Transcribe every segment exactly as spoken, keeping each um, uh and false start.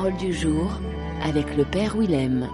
Parole du jour avec le Père Willem.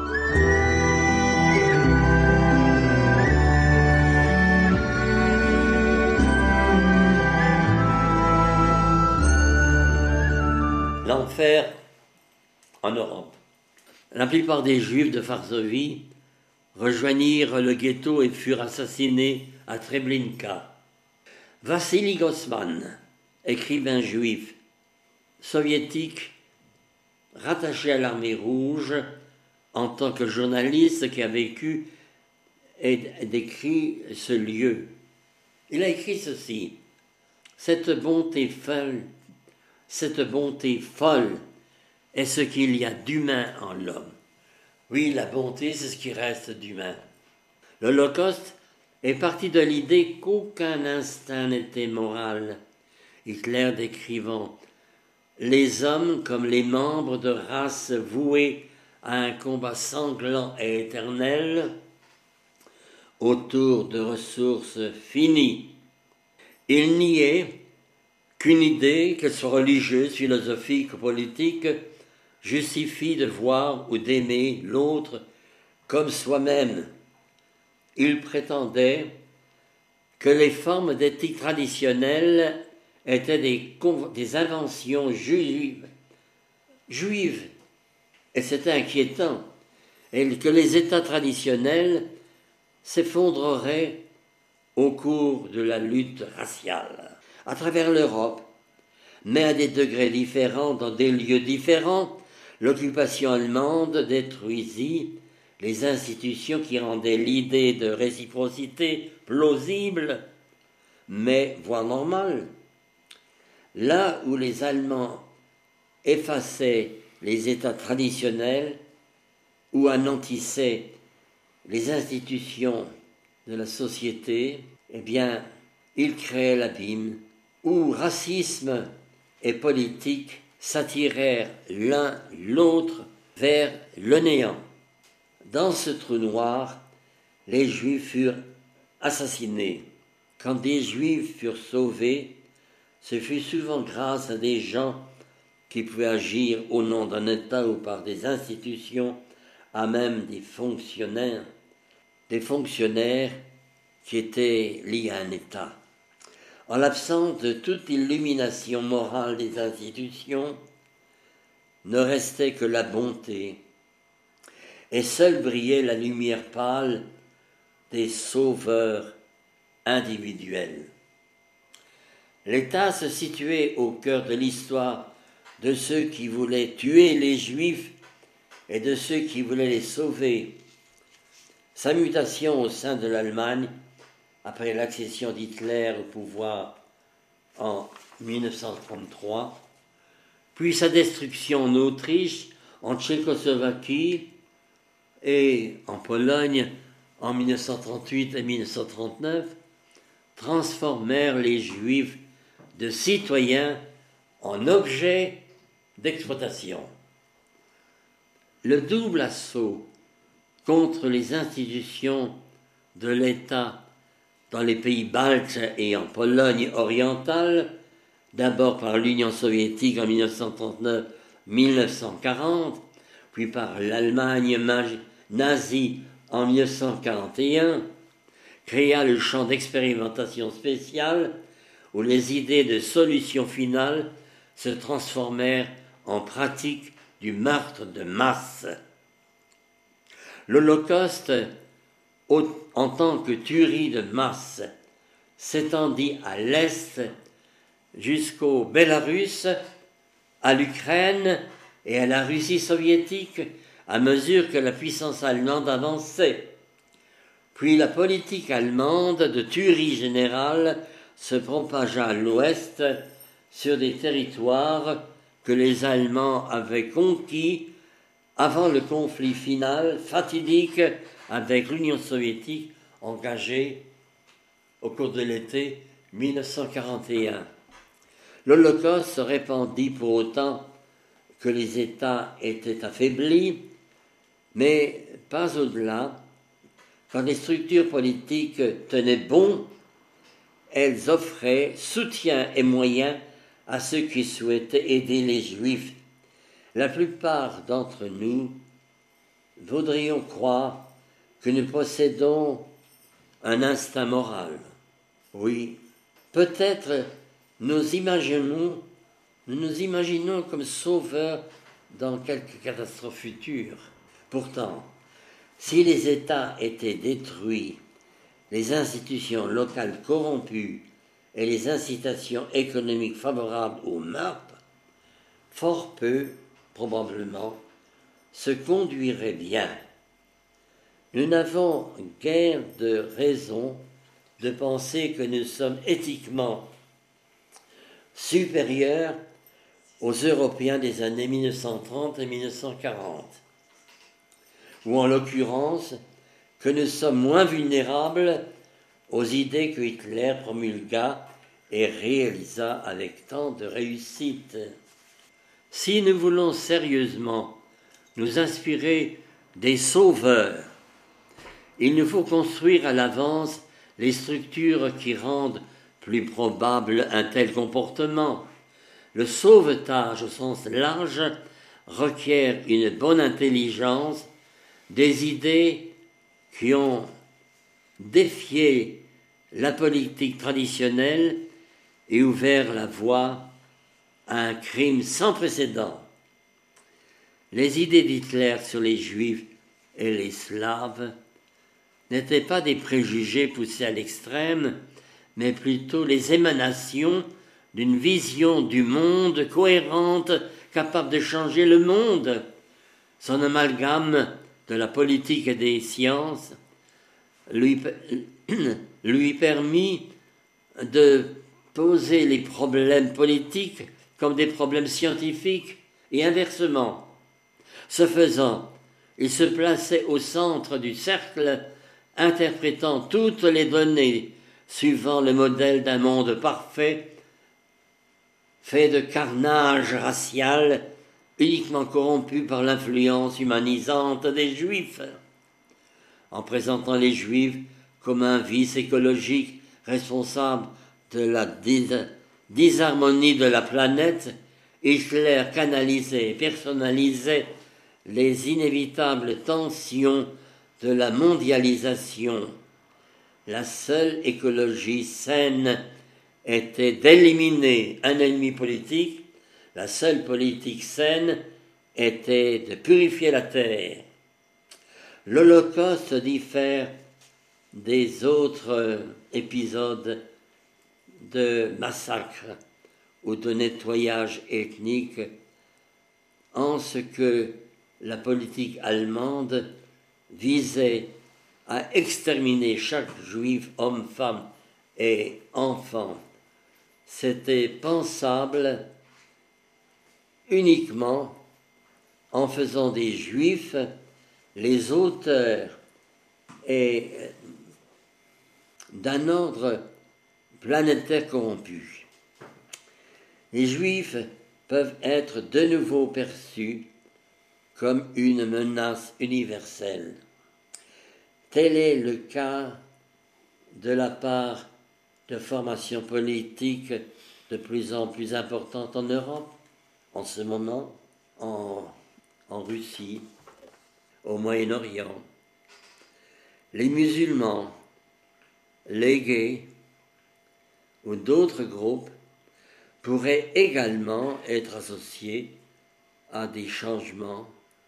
L'enfer en Europe. La plupart des Juifs de Varsovie rejoignirent le ghetto et furent assassinés à Treblinka. Vassili Grossman, écrivain juif soviétique rattaché à l'armée rouge en tant que journaliste qui a vécu et décrit ce lieu. Il a écrit ceci: Cette bonté folle, cette bonté folle est ce qu'il y a d'humain en l'homme. Oui, la bonté, c'est ce qui reste d'humain. L'Holocauste est parti de l'idée qu'aucun instinct n'était moral. Hitler décrivant les hommes comme les membres de races vouées à un combat sanglant et éternel autour de ressources finies. Il niait qu'une idée, qu'elle soit religieuse, philosophique ou politique, justifie de voir ou d'aimer l'autre comme soi-même. Il prétendait que les formes d'éthique traditionnelles étaient des, des inventions juives, juives, et c'était inquiétant, et que les États traditionnels s'effondreraient au cours de la lutte raciale. À travers l'Europe, mais à des degrés différents, dans des lieux différents, l'occupation allemande détruisit les institutions qui rendaient l'idée de réciprocité plausible, mais voire normale. Là où les Allemands effaçaient les États traditionnels ou anéantissaient les institutions de la société, eh bien, ils créaient l'abîme où racisme et politique s'attirèrent l'un l'autre vers le néant. Dans ce trou noir, les Juifs furent assassinés. Quand des Juifs furent sauvés, ce fut souvent grâce à des gens qui pouvaient agir au nom d'un État ou par des institutions, à même des fonctionnaires, des fonctionnaires qui étaient liés à un État. En l'absence de toute illumination morale des institutions, ne restait que la bonté, et seule brillait la lumière pâle des sauveurs individuels. L'État se situait au cœur de l'histoire de ceux qui voulaient tuer les Juifs et de ceux qui voulaient les sauver. Sa mutation au sein de l'Allemagne, après l'accession d'Hitler au pouvoir en dix-neuf cent trente-trois, puis sa destruction en Autriche, en Tchécoslovaquie et en Pologne en dix-neuf cent trente-huit et dix-neuf cent trente-neuf, transformèrent les Juifs de citoyens en objets d'exploitation. Le double assaut contre les institutions de l'État dans les pays baltes et en Pologne orientale, d'abord par l'Union soviétique en dix-neuf cent trente-neuf à dix-neuf cent quarante, puis par l'Allemagne nazie en dix-neuf cent quarante et un, créa le champ d'expérimentation spéciale où les idées de solution finale se transformèrent en pratique du meurtre de masse. L'Holocauste, en tant que tuerie de masse, s'étendit à l'Est jusqu'au Bélarus, à l'Ukraine et à la Russie soviétique à mesure que la puissance allemande avançait. Puis la politique allemande de tuerie générale se propagea à l'Ouest sur des territoires que les Allemands avaient conquis avant le conflit final fatidique avec l'Union soviétique engagé au cours de l'été dix-neuf cent quarante et un. L'Holocauste se répandit pour autant que les États étaient affaiblis, mais pas au-delà. Quand les structures politiques tenaient bon, elles offraient soutien et moyens à ceux qui souhaitaient aider les Juifs. La plupart d'entre nous voudrions croire que nous possédons un instinct moral. Oui, peut-être nous imaginons, nous nous imaginons comme sauveurs dans quelque catastrophe future. Pourtant, si les États étaient détruits, les institutions locales corrompues et les incitations économiques favorables au meurtre, fort peu, probablement, se conduiraient bien. Nous n'avons guère de raison de penser que nous sommes éthiquement supérieurs aux Européens des années mille neuf cent trente et mille neuf cent quarante, ou en l'occurrence que nous sommes moins vulnérables aux idées que Hitler promulgua et réalisa avec tant de réussite. Si nous voulons sérieusement nous inspirer des sauveurs, il nous faut construire à l'avance les structures qui rendent plus probable un tel comportement. Le sauvetage au sens large requiert une bonne intelligence, des idées qui ont défié la politique traditionnelle et ouvert la voie à un crime sans précédent. Les idées d'Hitler sur les Juifs et les Slaves n'étaient pas des préjugés poussés à l'extrême, mais plutôt les émanations d'une vision du monde cohérente, capable de changer le monde. Son amalgame de la politique et des sciences lui, lui permit de poser les problèmes politiques comme des problèmes scientifiques et inversement. Ce faisant, il se plaçait au centre du cercle, interprétant toutes les données suivant le modèle d'un monde parfait, fait de carnage racial, uniquement corrompu par l'influence humanisante des Juifs. En présentant les Juifs comme un vice écologique responsable de la dis- disharmonie de la planète, Hitler canalisait et personnalisait les inévitables tensions de la mondialisation. La seule écologie saine était d'éliminer un ennemi politique, la seule politique saine était de purifier la terre. L'Holocauste diffère des autres épisodes de massacre ou de nettoyage ethnique en ce que la politique allemande visait à exterminer chaque juif, homme, femme et enfant. C'était pensable uniquement en faisant des juifs les auteurs et d'un ordre planétaire corrompu. Les juifs peuvent être de nouveau perçus comme une menace universelle. Tel est le cas de la part de formations politiques de plus en plus importantes en Europe, en ce moment, en, en Russie, au Moyen-Orient. Les musulmans, les gays ou d'autres groupes pourraient également être associés à des changements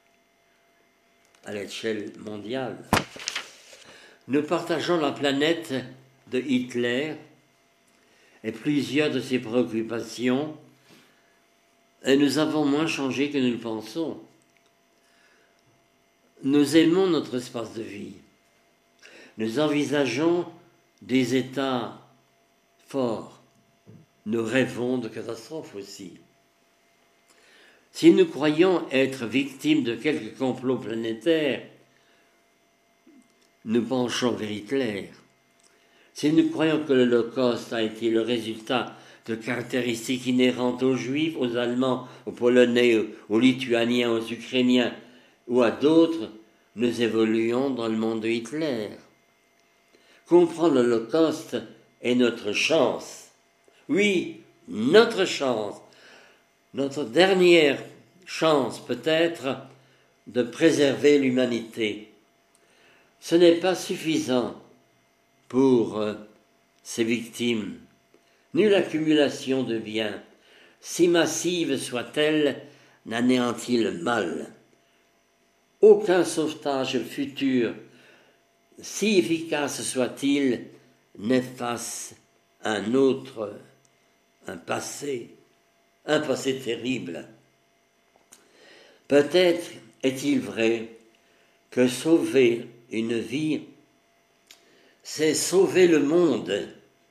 à l'échelle mondiale. Nous partageons la planète de Hitler et plusieurs de ses préoccupations, et nous avons moins changé que nous le pensons. Nous aimons notre espace de vie. Nous envisageons des États forts. Nous rêvons de catastrophes aussi. Si nous croyons être victimes de quelque complot planétaire, nous penchons vers Hitler. Si nous croyons que l'Holocauste a été le résultat de caractéristiques inhérentes aux Juifs, aux Allemands, aux Polonais, aux Lituaniens, aux Ukrainiens ou à d'autres, nous évoluons dans le monde de Hitler. Comprendre l'Holocauste est notre chance. Oui, notre chance. Notre dernière chance peut-être de préserver l'humanité. Ce n'est pas suffisant pour euh, ces victimes. Nulle accumulation de biens, si massive soit-elle, n'anéantit le mal. Aucun sauvetage futur, si efficace soit-il, n'efface un autre, un passé, un passé terrible. Peut-être est-il vrai que sauver une vie, c'est sauver le monde.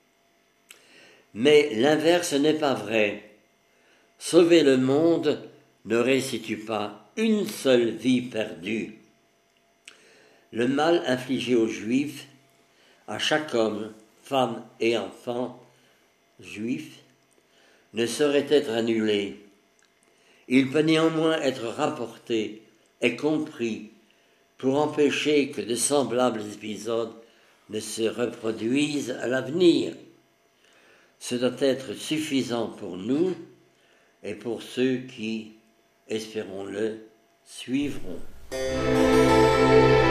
Mais l'inverse n'est pas vrai. Sauver le monde ne restitue pas une seule vie perdue. Le mal infligé aux Juifs, à chaque homme, femme et enfant juif, ne saurait être annulé. Il peut néanmoins être rapporté et compris pour empêcher que de semblables épisodes ne se reproduisent à l'avenir. Ce doit être suffisant pour nous et pour ceux qui, espérons-le, suivront.